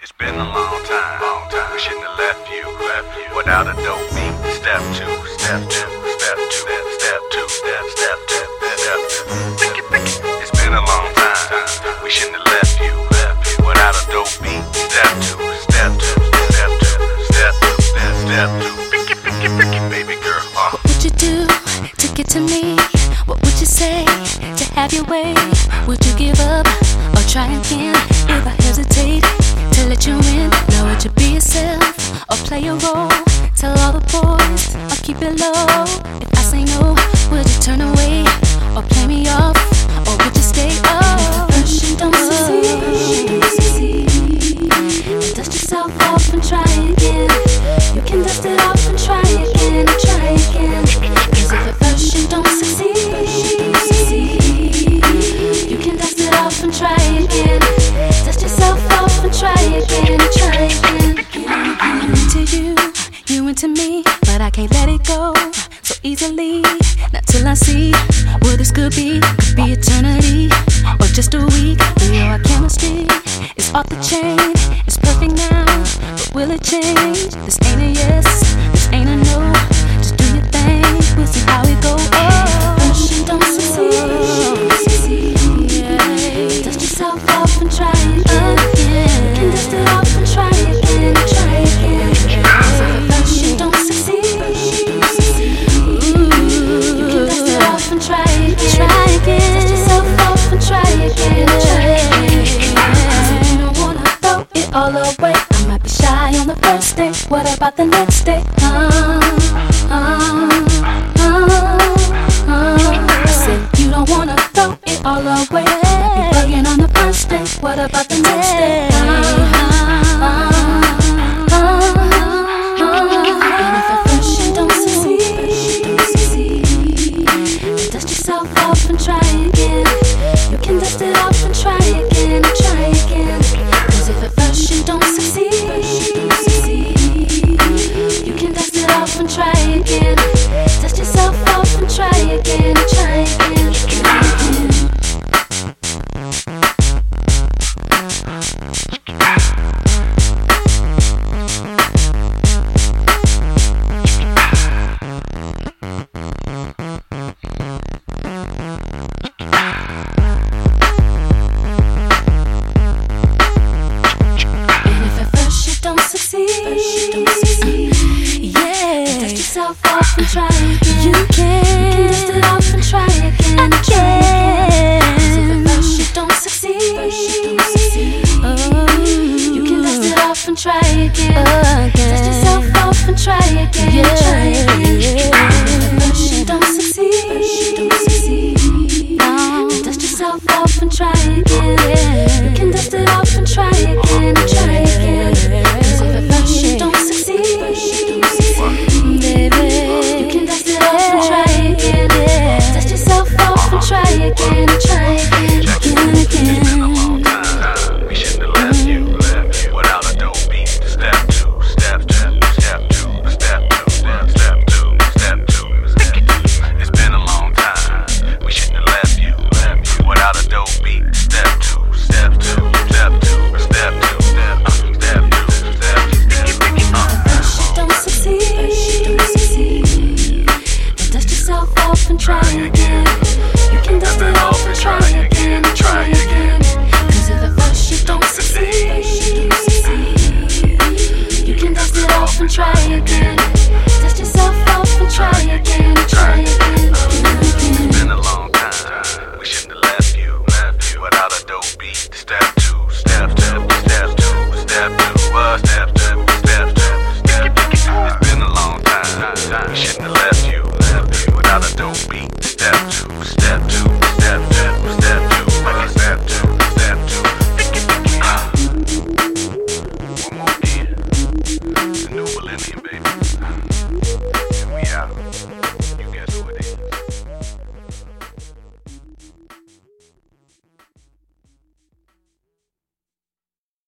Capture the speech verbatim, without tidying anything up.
It's been a long time, long time. We shouldn't have left you, left you without a dope beat. Step two, step two, step two, step, step two, step, step two, step two. Pick it, pick it. It's been a long time. We shouldn't have left you, left you without a dope beat. Step two, step two, step two, step two, step, step two. Pick it, pick it, pick it, baby girl. Uh. What would you do to get to me? What would you say to have your way? Would you give up or try again? If I hesitate to let you in, now would you be yourself or play a role? Tell all the boys or keep it low. If I say no, would you turn away or play me off, or would you stay? Oh, first you don't succeed, then dust yourself off and try again. You can dust it off and try again, and try again. Cause if at first you don't succeed, you can dust it off and try again. Dust yourself off and try again, and try again. I'm into you, you into me, but I can't let it go so easily. Not till I see what this could be. Could be eternity or just a week. We know our chemistry is off the chain. It's perfect now, but will it change? This ain't a yes, this ain't a no. Just do your thing, we'll see how it goes. Oh, first you don't succeed, yeah. Dust yourself off and try again. You can dust it off and try again, and try again. So first you don't succeed, you can dust it off and try again. Try again. Dust yourself off and try again, and try again. You don't wanna throw it all away. I might be shy on the first day. What about the next day? Uh, uh, uh, uh. I said you don't wanna throw it all away. Might be bugging on the first day. What about the next day? Uh, uh, uh, uh. And if at first you don't succeed, then dust yourself off and try again. You can dust it off and try again, and try again. Cause if at first you don't succeed, you can dust it off and try again. Dust yourself off and try again, and try again, try again. Off and try again. You can, you can dust it off and try again, and try again. Cause if at first you don't succeed, oh, you can dust it off and try again. Dust yourself off and try again, yeah. Try again. If at first you don't succeed, then dust yourself off and try again. You can dust it off and try again, and try again. Cause if at first you don't succeed, baby, you can dust it off and try again. Dust yourself off and try again, and try again, again, again. It's been a long time. We shouldn't have left you, left you without a dope beat. Step two, step two, step two, step two, step, step two, step two, step two. It's been a long time. We shouldn't have left you, left you without a dope beat. Step two, step two, step two, step two, step, uh, step two, step, step, uh. First you don't succeed, then dust yourself off and try again. You can dust it off and try again, and try again. Cause if at first you don't succeed, you can dust it off and try again. Dust yourself off and try again, and try again. It's been a long time. We shouldn't have left you, left you without a dope beat. Step two, step two, step two, step two, uh, step two, step two, step two. It's been a long time. We shouldn't have left you, left you without a dope beat. Step two, step two, step two, step two, uh, step two, step two. Uh. One more again. It's a new millennium, baby. And we out.